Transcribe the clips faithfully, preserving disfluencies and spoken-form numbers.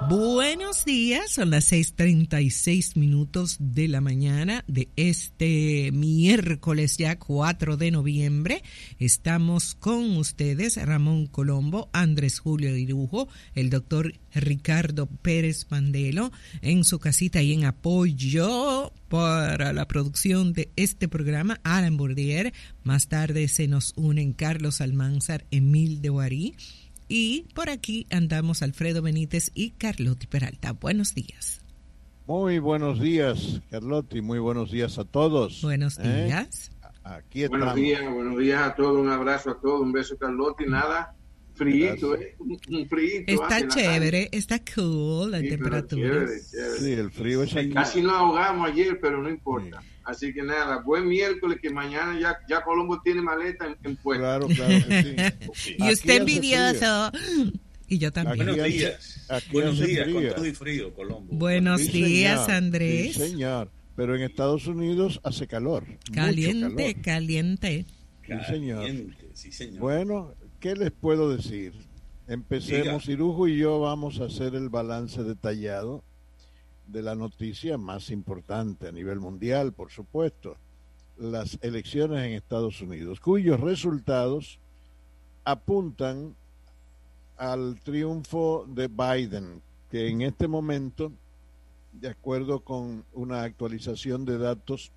Buenos días, son las seis treinta y seis minutos de la mañana de este miércoles ya cuatro de noviembre. Estamos con ustedes, Ramón Colombo, Andrés Julio Irujo, el doctor Ricardo Pérez Pandelo, en su casita y en apoyo para la producción de este programa, Alan Bourdier. Más tarde se nos unen Carlos Almanzar, Emil de Guarí. Y por aquí andamos Alfredo Benítez y Carlotti Peralta. Buenos días. Muy buenos días, Carlotti. Muy buenos días a todos. Buenos días. ¿Eh? Aquí estamos. Buenos días, buenos días a todos. Un abrazo a todos. Un beso, Carlotti. Nada, frío, ¿eh? Un frío. Está chévere, está cool la sí, temperatura. Chévere, chévere. Sí, el frío es aquí. Casi nos ahogamos ayer, pero no importa. Sí. Así que nada, buen miércoles, que mañana ya, ya Colombo tiene maleta en, en puerto. Claro, claro que sí. Y usted envidioso. Y yo también. Buenos días. Aquí Buenos días, frío. Con todo y frío, Colombo. Buenos sí, días, señor. Andrés. Sí, señor. Pero en Estados Unidos hace calor. Caliente, calor. caliente. Sí, señor. Caliente, sí, señor. Bueno, ¿qué les puedo decir? Empecemos. Irujo y yo vamos a hacer el balance detallado de la noticia más importante a nivel mundial, por supuesto, las elecciones en Estados Unidos, cuyos resultados apuntan al triunfo de Biden, que en este momento, de acuerdo con una actualización de datos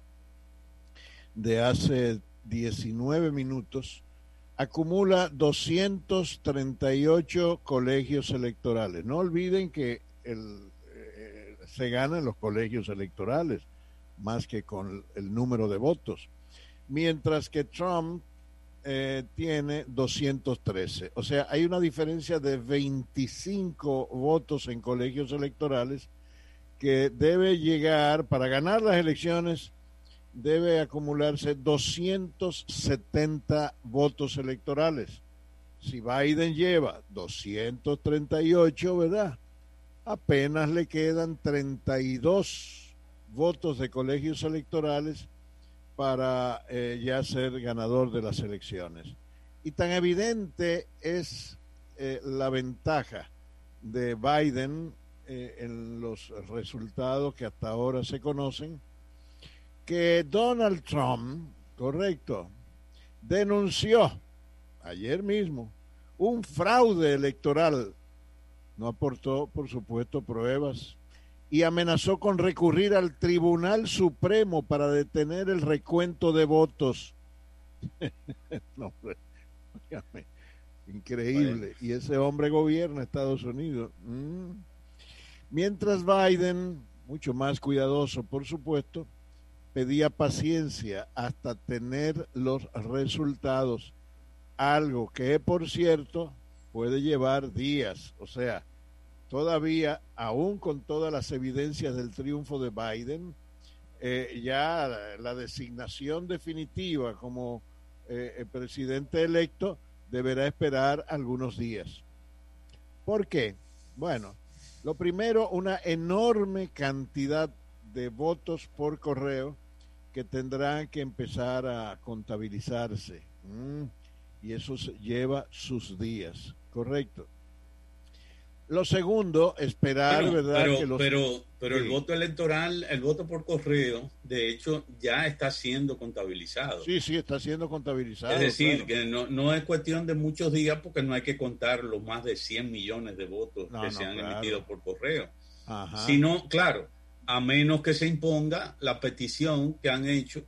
de hace diecinueve minutos, acumula doscientos treinta y ocho colegios electorales. No olviden que el se ganan los colegios electorales más que con el número de votos, mientras que Trump eh, tiene doscientos trece, o sea, hay una diferencia de veinticinco votos en colegios electorales que debe llegar, para ganar las elecciones debe acumularse doscientos setenta votos electorales. Si Biden lleva doscientos treinta y ocho, ¿verdad?, apenas le quedan treinta y dos votos de colegios electorales para eh, ya ser ganador de las elecciones. Y tan evidente es eh, la ventaja de Biden eh, en los resultados que hasta ahora se conocen, que Donald Trump, correcto, denunció ayer mismo un fraude electoral. No aportó, por supuesto, pruebas y amenazó con recurrir al Tribunal Supremo para detener el recuento de votos. No, dígame, increíble. Bueno. Y ese hombre gobierna Estados Unidos. Mm. Mientras Biden, mucho más cuidadoso, por supuesto, pedía paciencia hasta tener los resultados, algo que, por cierto, puede llevar días. O sea, todavía, aún con todas las evidencias del triunfo de Biden, eh, ya la, la designación definitiva como eh, el presidente electo deberá esperar algunos días. ¿Por qué? Bueno, lo primero, una enorme cantidad de votos por correo que tendrán que empezar a contabilizarse. Mm. Y eso lleva sus días, correcto. Lo segundo, esperar, bueno, ¿verdad? Pero, que los... pero, pero sí. el voto electoral, el voto por correo, de hecho, ya está siendo contabilizado. Sí, sí, está siendo contabilizado. Es decir, claro. que no, no es cuestión de muchos días porque no hay que contar los más de cien millones de votos no, que no, se han claro. emitido por correo. Ajá. Sino, claro, a menos que se imponga la petición que han hecho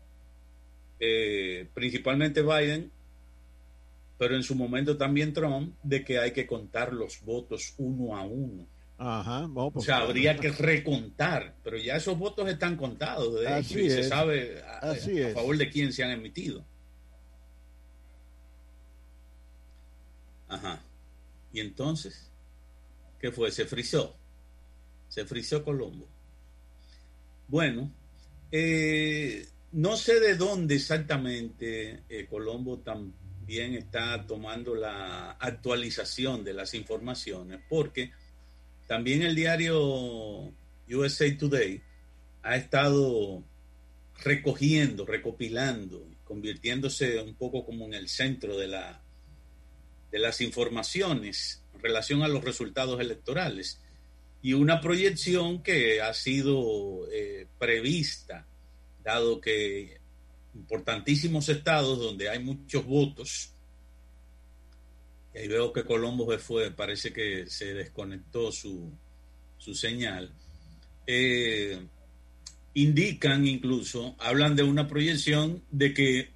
eh, principalmente Biden, pero en su momento también Trump, de que hay que contar los votos uno a uno. Ajá, bueno, pues, o sea, habría que recontar, pero ya esos votos están contados, de Así hecho, y es. se sabe a, Así a es. favor de quién se han emitido. Ajá. Y entonces, ¿qué fue? Se frizó. Se frizó Colombo. Bueno, eh, no sé de dónde exactamente eh, Colombo también está tomando la actualización de las informaciones, porque también el diario U S A Today ha estado recogiendo, recopilando, convirtiéndose un poco como en el centro de, la, de las informaciones en relación a los resultados electorales. y una proyección que ha sido eh, prevista, dado que importantísimos estados donde hay muchos votos, y ahí veo que Colombo se fue, parece que se desconectó su, su señal, eh, indican incluso, hablan de una proyección de que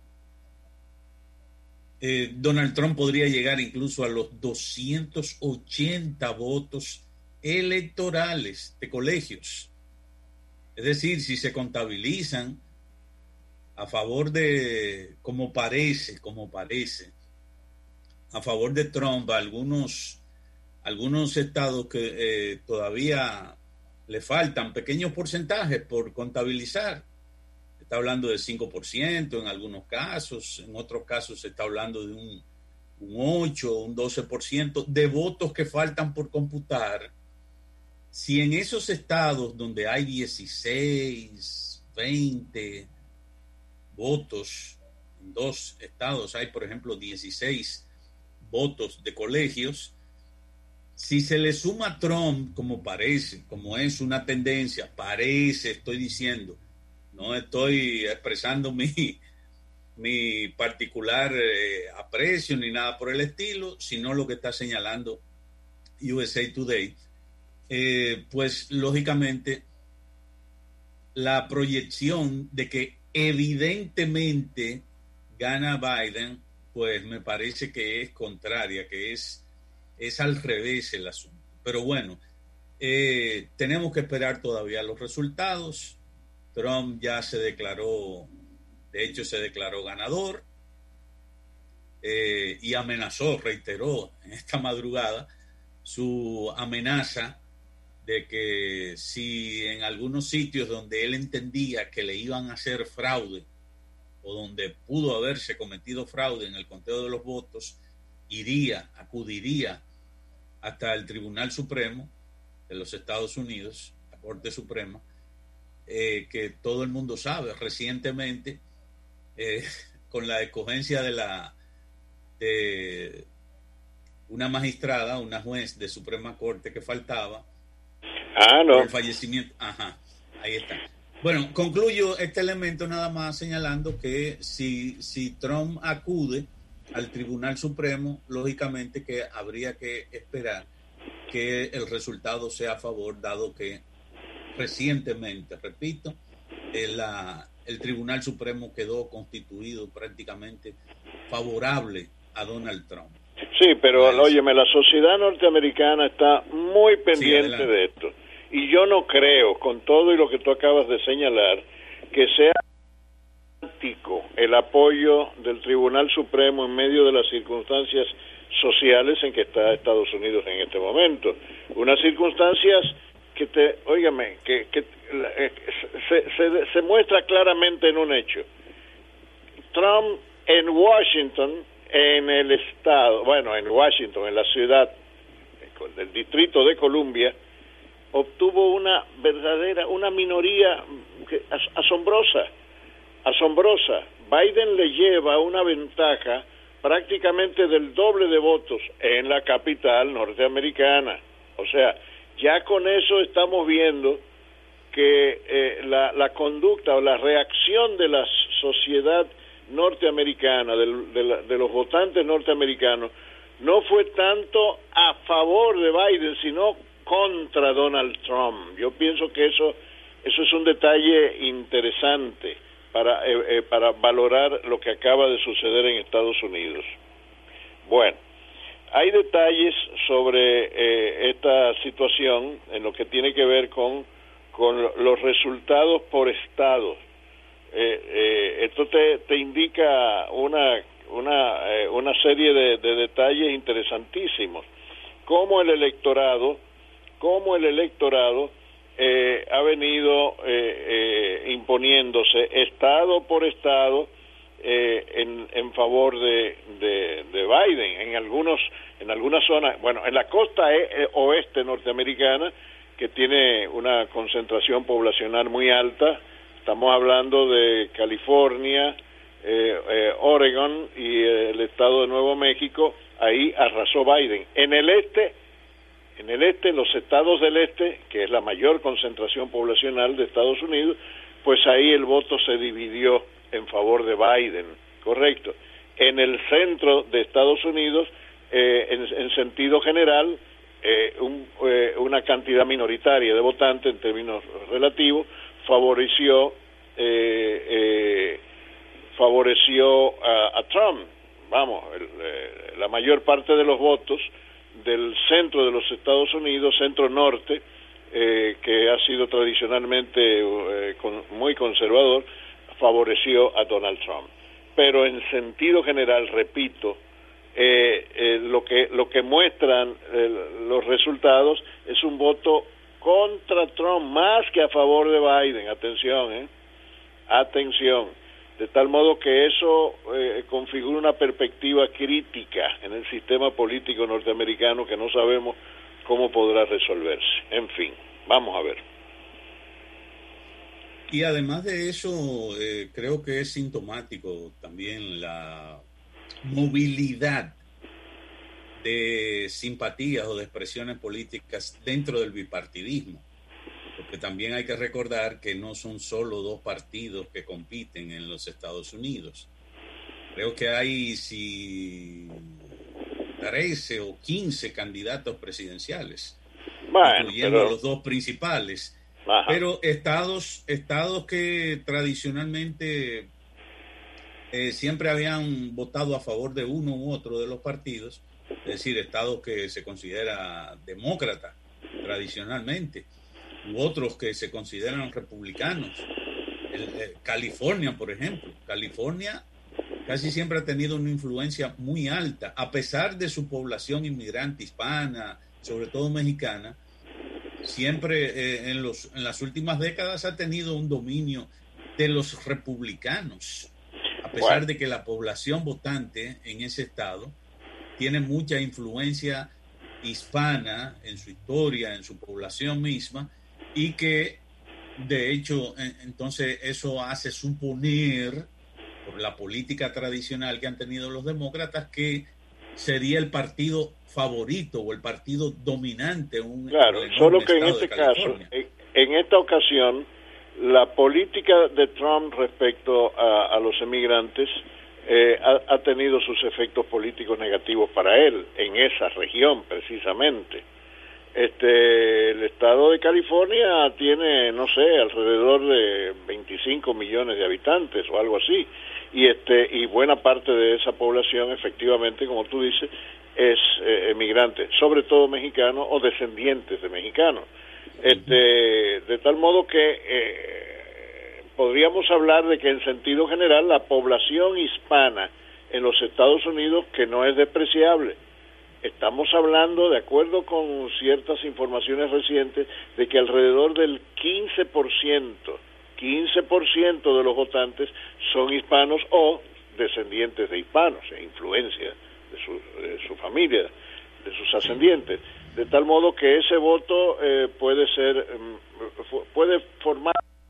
eh, Donald Trump podría llegar incluso a los doscientos ochenta votos electorales de colegios. Es decir, si se contabilizan a favor de, como parece, como parece, a favor de Trump, algunos, algunos estados que eh, todavía le faltan pequeños porcentajes por contabilizar. Se está hablando de cinco por ciento en algunos casos, en otros casos se está hablando de un, un ocho, un doce por ciento de votos que faltan por computar. Si en esos estados donde hay dieciséis, veinte votos, en dos estados hay, por ejemplo, dieciséis votos de colegios, si se le suma a Trump, como parece, como es una tendencia, parece, estoy diciendo, no estoy expresando mi, mi particular eh, aprecio ni nada por el estilo, sino lo que está señalando U S A Today, eh, pues lógicamente la proyección de que evidentemente gana Biden, pues me parece que es contraria, que es, es al revés el asunto. Pero bueno, eh, tenemos que esperar todavía los resultados. Trump ya se declaró, de hecho se declaró ganador, eh, y amenazó, reiteró en esta madrugada su amenaza de que si en algunos sitios donde él entendía que le iban a hacer fraude o donde pudo haberse cometido fraude en el conteo de los votos, iría, acudiría hasta el Tribunal Supremo de los Estados Unidos, la Corte Suprema, eh, que todo el mundo sabe, recientemente, eh, con la escogencia de la de una magistrada, una juez de Suprema Corte que faltaba, Ah, no. por el fallecimiento. Ajá, ahí está. Bueno, concluyo este elemento nada más señalando que si, si Trump acude al Tribunal Supremo, lógicamente que habría que esperar que el resultado sea a favor, dado que recientemente, repito, el, la, el Tribunal Supremo quedó constituido prácticamente favorable a Donald Trump. Sí, pero óyeme, la sociedad norteamericana está muy pendiente sí, de esto. Y yo no creo, con todo y lo que tú acabas de señalar, que sea práctico el apoyo del Tribunal Supremo en medio de las circunstancias sociales en que está Estados Unidos en este momento. Unas circunstancias que te, óigame, que, que eh, se, se, se muestra claramente en un hecho. Trump en Washington, en el estado, bueno, en Washington, en la ciudad del Distrito de Columbia, obtuvo una verdadera, una minoría asombrosa, asombrosa. Biden le lleva una ventaja prácticamente del doble de votos en la capital norteamericana. O sea, ya con eso estamos viendo que eh, la, la conducta o la reacción de la sociedad norteamericana, de, de, la, de los votantes norteamericanos, no fue tanto a favor de Biden, sino contra Donald Trump. Yo pienso que eso eso es un detalle interesante para eh, eh, para valorar lo que acaba de suceder en Estados Unidos. Bueno, hay detalles sobre eh, esta situación en lo que tiene que ver con con los resultados por estado. Eh, eh, esto te, te indica una una eh, una serie de, de detalles interesantísimos, como el electorado cómo el electorado eh, ha venido eh, eh, imponiéndose estado por estado eh, en, en favor de, de, de Biden en algunos en algunas zonas, bueno, en la costa e, oeste norteamericana, que tiene una concentración poblacional muy alta. Estamos hablando de California, eh, eh, Oregon y eh, el estado de Nuevo México. Ahí arrasó Biden. En el este En el este, los estados del este, que es la mayor concentración poblacional de Estados Unidos, pues ahí el voto se dividió en favor de Biden, correcto. En el centro de Estados Unidos, eh, en, en sentido general, eh, un, eh, una cantidad minoritaria de votantes en términos relativos favoreció eh, eh, favoreció a, a Trump. Vamos, el, eh, la mayor parte de los votos del centro de los Estados Unidos, centro norte, eh, que ha sido tradicionalmente eh, con, muy conservador, favoreció a Donald Trump. Pero en sentido general, repito, eh, eh, lo que lo que muestran eh, los resultados es un voto contra Trump más que a favor de Biden. Atención, eh, atención. De tal modo que eso eh, configura una perspectiva crítica en el sistema político norteamericano que no sabemos cómo podrá resolverse. En fin, vamos a ver. Y además de eso, eh, creo que es sintomático también la movilidad de simpatías o de expresiones políticas dentro del bipartidismo. Porque también hay que recordar que no son solo dos partidos que compiten en los Estados Unidos. Creo que hay si trece o quince candidatos presidenciales, bueno, incluyendo pero... los dos principales. Ajá. Pero estados estados que tradicionalmente eh, siempre habían votado a favor de uno u otro de los partidos, es decir, estados que se considera demócrata tradicionalmente, u otros que se consideran republicanos. El, eh, California, por ejemplo. California casi siempre ha tenido una influencia muy alta, a pesar de su población inmigrante hispana, sobre todo mexicana. Siempre eh, en, los, en las últimas décadas ha tenido un dominio de los republicanos, a pesar bueno. de que la población votante en ese estado tiene mucha influencia hispana en su historia, en su población misma, y que de hecho entonces eso hace suponer, por la política tradicional que han tenido los demócratas, que sería el partido favorito o el partido dominante. Un, claro, solo que en este caso, en, en esta ocasión, la política de Trump respecto a, a los emigrantes eh, ha, ha tenido sus efectos políticos negativos para él, en esa región precisamente. Este, el estado de California tiene, no sé, alrededor de veinticinco millones de habitantes o algo así, y este y buena parte de esa población, efectivamente, como tú dices, es eh, emigrante, sobre todo mexicano o descendientes de mexicanos. Este, de tal modo que eh, podríamos hablar de que en sentido general la población hispana en los Estados Unidos, que no es despreciable. Estamos hablando, de acuerdo con ciertas informaciones recientes, de que alrededor del quince por ciento, quince por ciento de los votantes son hispanos o descendientes de hispanos, e influencia de su, de su familia, de sus ascendientes. De tal modo que ese voto eh, puede ser, puede formar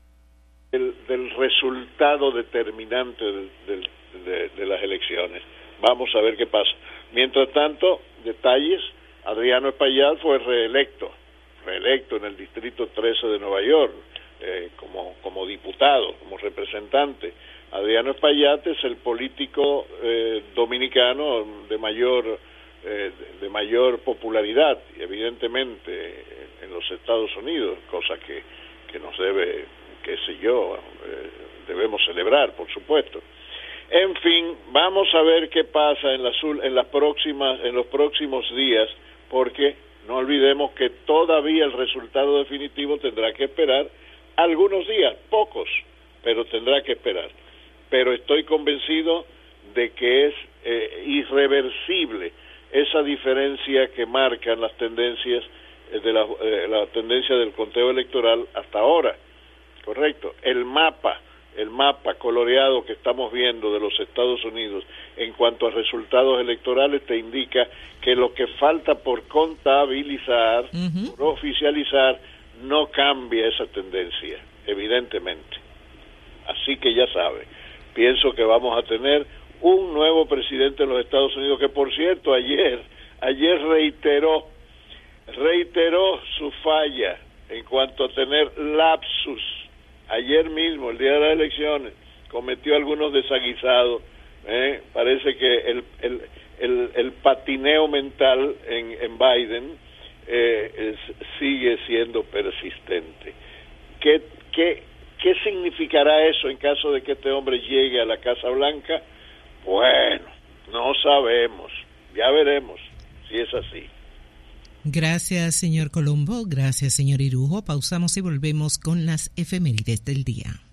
el, del resultado determinante del, del, de, de las elecciones. Vamos a ver qué pasa. Mientras tanto, detalles, Adriano Espaillat fue reelecto, reelecto en el Distrito trece de Nueva York, eh, como, como diputado, como representante. Adriano Espaillat es el político eh, dominicano de mayor, eh, de mayor popularidad, evidentemente, en los Estados Unidos, cosa que, que nos debe, qué sé yo, eh, debemos celebrar, por supuesto. En fin, vamos a ver qué pasa en las, en las próximas, en los próximos días, porque no olvidemos que todavía el resultado definitivo tendrá que esperar algunos días, pocos, pero tendrá que esperar. Pero estoy convencido de que es eh, irreversible esa diferencia que marcan las tendencias eh, de la, eh, la tendencia del conteo electoral hasta ahora, correcto. El mapa el mapa coloreado que estamos viendo de los Estados Unidos en cuanto a resultados electorales te indica que lo que falta por contabilizar, uh-huh. por oficializar, no cambia esa tendencia, evidentemente. Así que ya sabe, pienso que vamos a tener un nuevo presidente en los Estados Unidos, que por cierto ayer, ayer reiteró reiteró su falla en cuanto a tener lapsus. Ayer mismo, el día de las elecciones, cometió algunos desaguisados. ¿eh? Parece que el, el, el, el patineo mental en, en Biden eh, es, sigue siendo persistente. ¿Qué, qué, ¿Qué significará eso en caso de que este hombre llegue a la Casa Blanca? Bueno, no sabemos. Ya veremos si es así. Gracias, señor Colombo. Gracias, señor Irujo. Pausamos y volvemos con las efemérides del día.